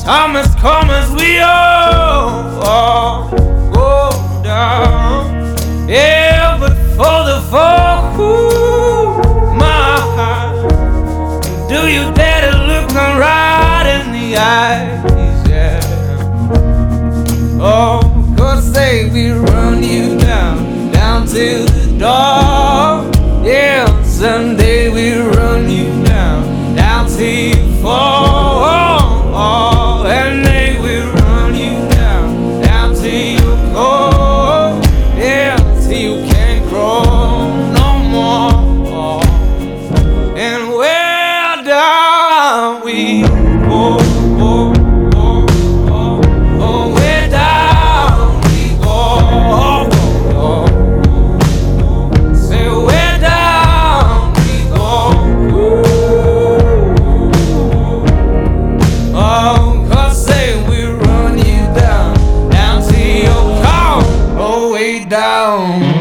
Come as we all go down. Yeah, but for the folk who my heart, do you dare to look me right in the eyes? Yeah. Oh, 'cause say we run you down to the door. Yeah, someday we run you down till you fall. And they will run you down till you go. Yeah, till you can't crawl no more. And where down we go. Down.